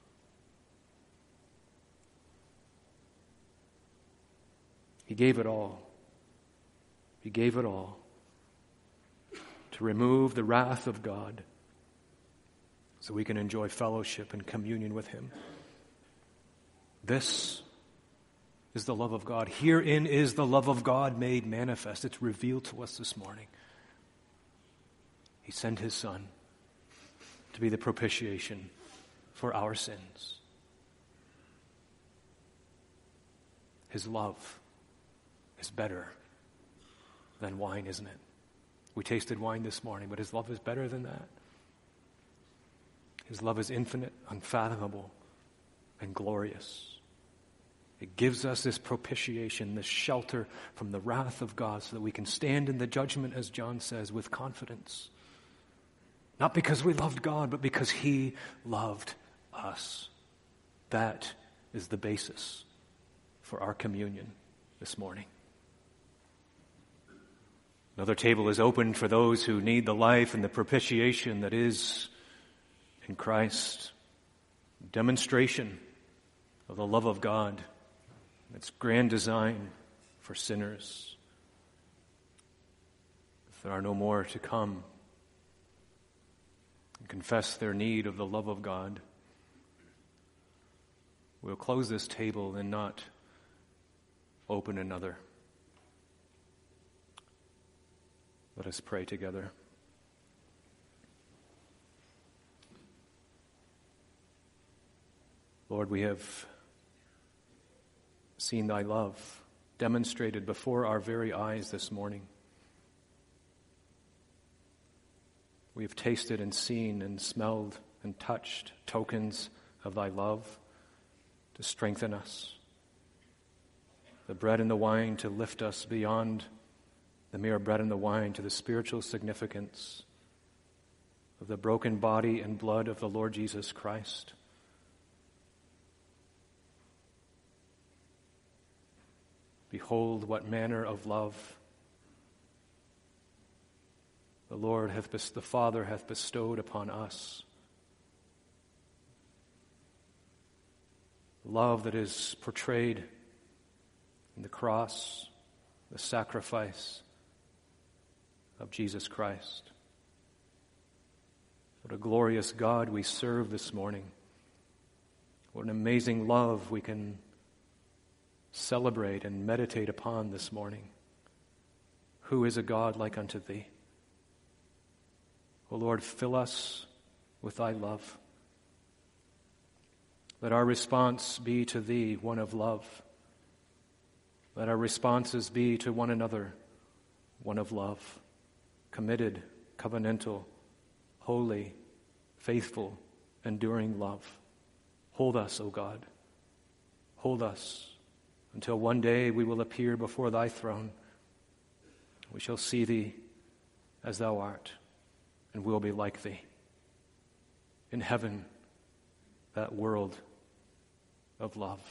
He gave it all. He gave it all to remove the wrath of God so we can enjoy fellowship and communion with him. This is the love of God. Herein is the love of God made manifest. It's revealed to us this morning. He sent his Son to be the propitiation for our sins. His love is better than wine, isn't it? We tasted wine this morning, but his love is better than that. His love is infinite, unfathomable, and glorious. It gives us this propitiation, this shelter from the wrath of God so that we can stand in the judgment, as John says, with confidence. Not because we loved God, but because he loved us. That is the basis for our communion this morning. Another table is opened for those who need the life and the propitiation that is in Christ. Demonstration of the love of God, its grand design for sinners. If there are no more to come and confess their need of the love of God, we'll close this table and not open another. Let us pray together. Lord, we have seen thy love demonstrated before our very eyes this morning. We have tasted and seen and smelled and touched tokens of thy love to strengthen us, the bread and the wine to lift us beyond the mere bread and the wine to the spiritual significance of the broken body and blood of the Lord Jesus Christ. Behold what manner of love the Lord hath, the Father hath bestowed upon us. Love that is portrayed in the cross, the sacrifice of Jesus Christ. What a glorious God we serve this morning. What an amazing love we can celebrate and meditate upon this morning. Who is a God like unto thee? O Lord, fill us with thy love. Let our response be to thee one of love. Let our responses be to one another one of love. Committed, covenantal, holy, faithful, enduring love. Hold us, O God. Hold us until one day we will appear before thy throne. We shall see thee as thou art, and will be like thee. In heaven, that world of love.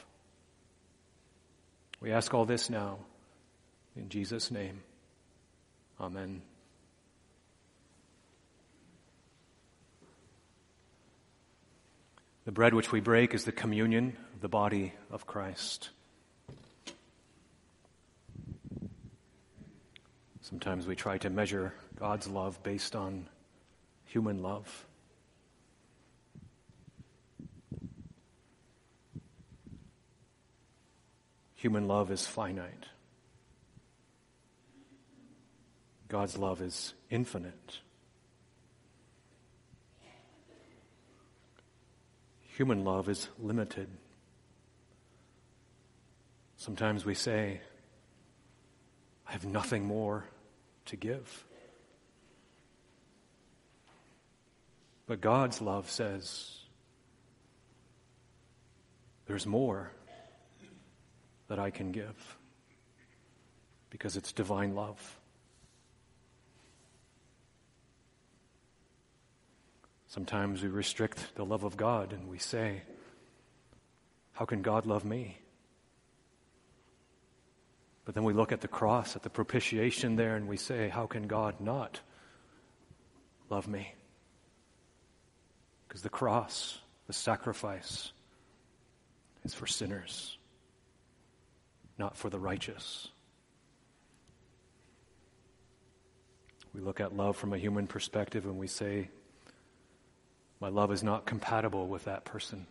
We ask all this now in Jesus' name. Amen. The bread which we break is the communion of the body of Christ. Sometimes we try to measure God's love based on human love. Human love is finite. God's love is infinite. Human love is limited. Sometimes we say, I have nothing more to give. But God's love says, there's more that I can give because it's divine love. Sometimes we restrict the love of God and we say, how can God love me? But then we look at the cross, at the propitiation there, and we say, how can God not love me? Because the cross, the sacrifice, is for sinners, not for the righteous. We look at love from a human perspective and we say, my love is not compatible with that person.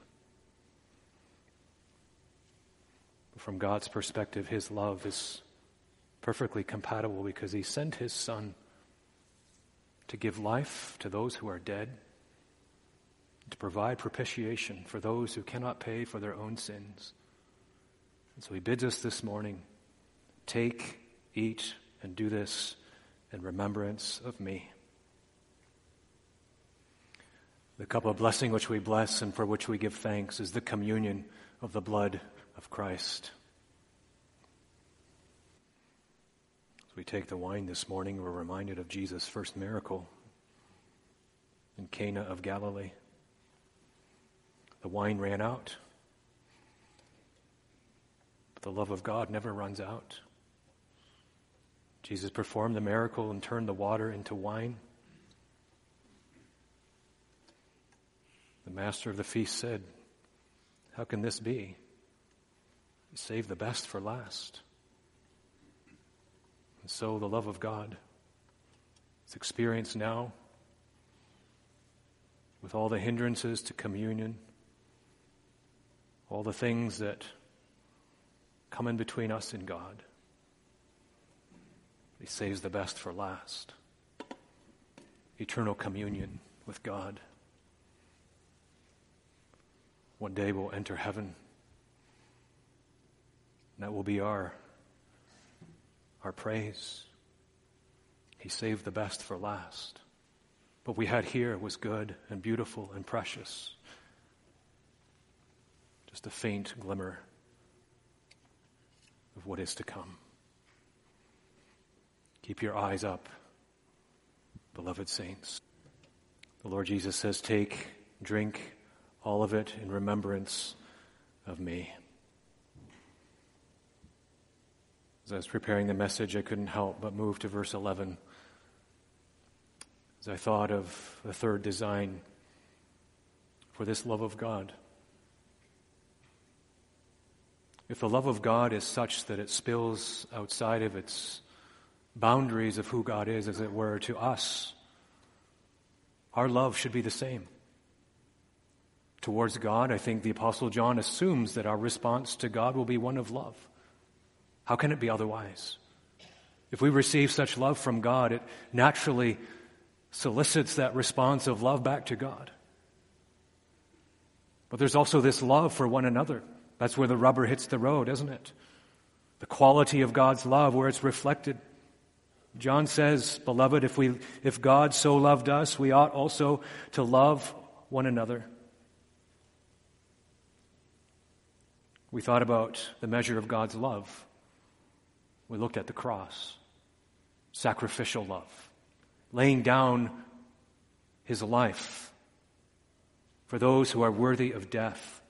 But from God's perspective, his love is perfectly compatible because he sent his Son to give life to those who are dead, to provide propitiation for those who cannot pay for their own sins. And so he bids us this morning, take, eat, and do this in remembrance of me. The cup of blessing which we bless and for which we give thanks is the communion of the blood of Christ. As we take the wine this morning, we're reminded of Jesus' first miracle in Cana of Galilee. The wine ran out, but the love of God never runs out. Jesus performed the miracle and turned the water into wine. The master of the feast said, "How can this be? Save the best for last." And so the love of God is experienced now with all the hindrances to communion, all the things that come in between us and God. He saves the best for last. Eternal communion with God. One day we'll enter heaven. And that will be our, our praise. He saved the best for last. What we had here was good and beautiful and precious. Just a faint glimmer of what is to come. Keep your eyes up, beloved saints. The Lord Jesus says, "Take, drink, all of it in remembrance of me." As I was preparing the message, I couldn't help but move to verse eleven. As I thought of the third design for this love of God. If the love of God is such that it spills outside of its boundaries of who God is, as it were, to us, our love should be the same. Towards God, I think the Apostle John assumes that our response to God will be one of love. How can it be otherwise? If we receive such love from God, it naturally solicits that response of love back to God. But there's also this love for one another. That's where the rubber hits the road, isn't it? The quality of God's love, where it's reflected. John says, "Beloved, if we, if God so loved us, we ought also to love one another." We thought about the measure of God's love. We looked at the cross. Sacrificial love. Laying down his life for those who are worthy of death.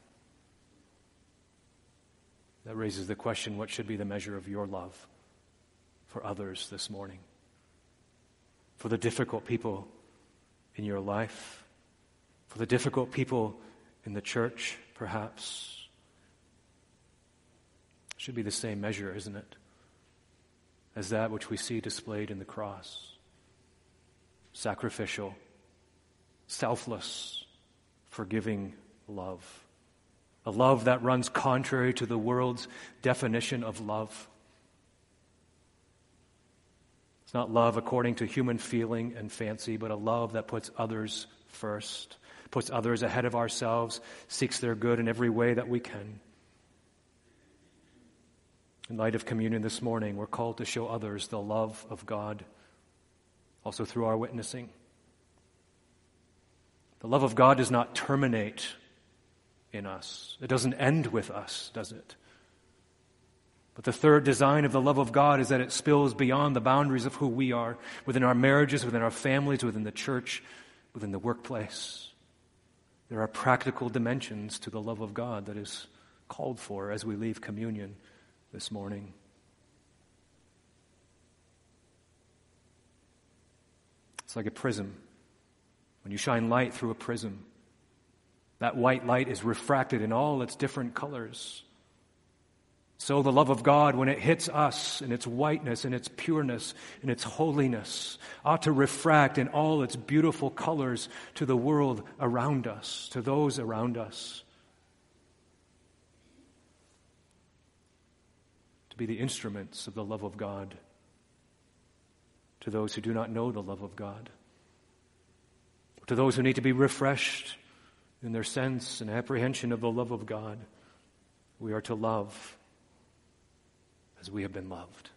That raises the question, what should be the measure of your love for others this morning? For the difficult people in your life? For the difficult people in the church, perhaps? It should be the same measure, isn't it, as that which we see displayed in the cross. Sacrificial, selfless, forgiving love. A love that runs contrary to the world's definition of love. It's not love according to human feeling and fancy, but a love that puts others first, puts others ahead of ourselves, seeks their good in every way that we can. In light of communion this morning, we're called to show others the love of God, also through our witnessing. The love of God does not terminate in us. It doesn't end with us, does it? But the third design of the love of God is that it spills beyond the boundaries of who we are, within our marriages, within our families, within the church, within the workplace. There are practical dimensions to the love of God that is called for as we leave communion this morning. It's like a prism. When you shine light through a prism, that white light is refracted in all its different colors. So the love of God, when it hits us in its whiteness, in its pureness, in its holiness, ought to refract in all its beautiful colors to the world around us, to those around us. To be the instruments of the love of God to those who do not know the love of God, to those who need to be refreshed in their sense and apprehension of the love of God. We are to love as we have been loved.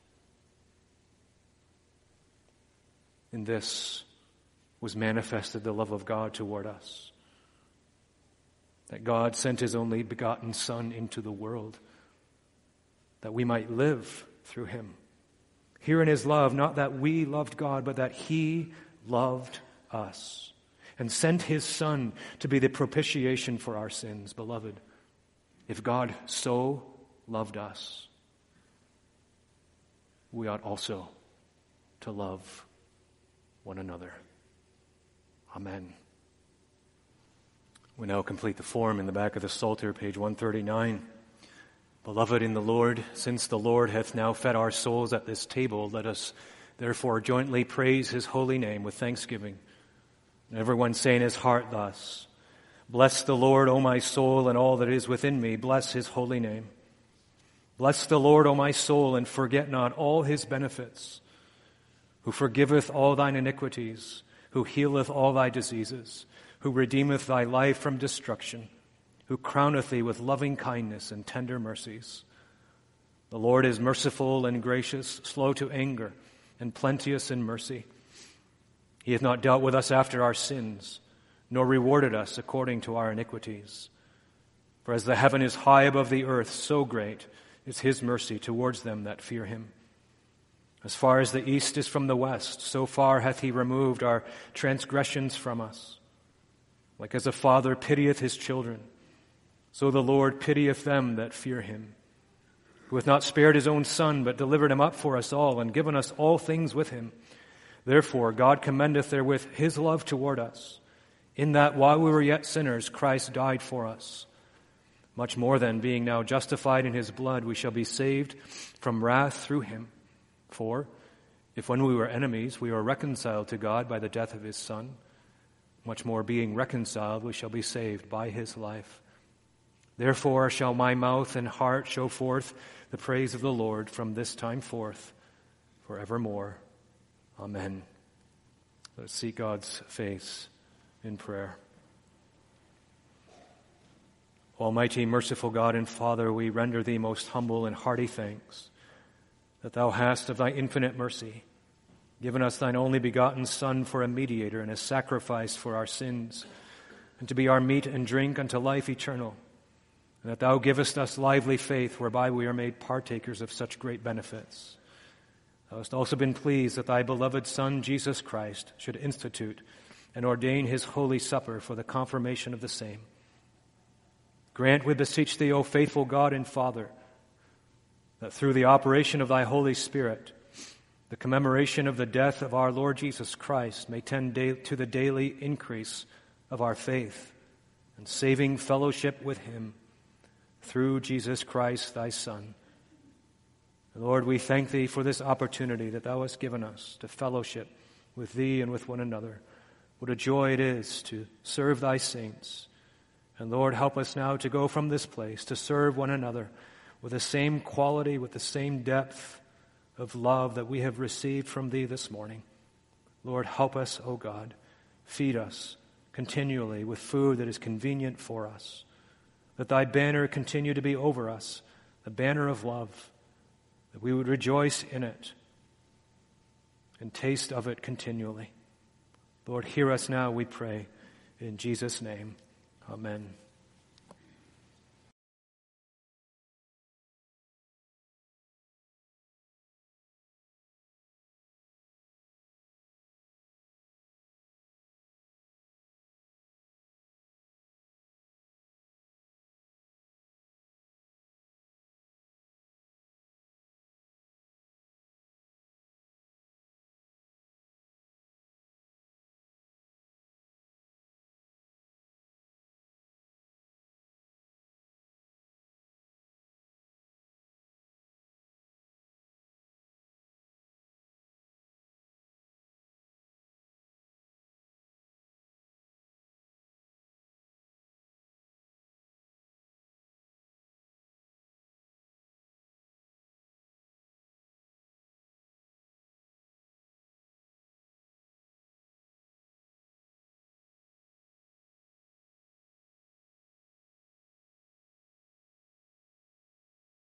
In this was manifested the love of God toward us, that God sent his only begotten Son into the world that we might live through him. Here in his love, not that we loved God, but that he loved us and sent his Son to be the propitiation for our sins. Beloved, if God so loved us, we ought also to love one another. Amen. We now complete the form in the back of the Psalter, page one thirty-nine. Beloved in the Lord, since the Lord hath now fed our souls at this table, let us therefore jointly praise his holy name with thanksgiving. And everyone say in his heart thus, Bless the Lord, O my soul, and all that is within me. Bless his holy name. Bless the Lord, O my soul, and forget not all his benefits, who forgiveth all thine iniquities, who healeth all thy diseases, who redeemeth thy life from destruction, who crowneth thee with loving kindness and tender mercies. The Lord is merciful and gracious, slow to anger, and plenteous in mercy. He hath not dealt with us after our sins, nor rewarded us according to our iniquities. For as the heaven is high above the earth, so great is his mercy towards them that fear him. As far as the east is from the west, so far hath he removed our transgressions from us. Like as a father pitieth his children, so the Lord pitieth them that fear him, who hath not spared his own Son, but delivered him up for us all, and given us all things with him. Therefore God commendeth therewith his love toward us, in that while we were yet sinners, Christ died for us. Much more then, being now justified in his blood, we shall be saved from wrath through him. For if when we were enemies, we were reconciled to God by the death of his Son, much more being reconciled, we shall be saved by his life. Therefore shall my mouth and heart show forth the praise of the Lord from this time forth, forevermore. Amen. Let us seek God's face in prayer. Almighty, merciful God and Father, we render thee most humble and hearty thanks that thou hast of thy infinite mercy given us thine only begotten Son for a mediator and a sacrifice for our sins, and to be our meat and drink unto life eternal, and that thou givest us lively faith whereby we are made partakers of such great benefits. Thou hast also been pleased that thy beloved Son, Jesus Christ, should institute and ordain his holy supper for the confirmation of the same. Grant, we beseech thee, O faithful God and Father, that through the operation of thy Holy Spirit, the commemoration of the death of our Lord Jesus Christ may tend da- to the daily increase of our faith and saving fellowship with him through Jesus Christ, thy Son. Lord, we thank thee for this opportunity that thou hast given us to fellowship with thee and with one another. What a joy it is to serve thy saints. And Lord, help us now to go from this place to serve one another with the same quality, with the same depth of love that we have received from thee this morning. Lord, help us, O God. Feed us continually with food that is convenient for us. That thy banner continue to be over us, the banner of love, that we would rejoice in it and taste of it continually. Lord, hear us now, we pray, in Jesus' name. Amen.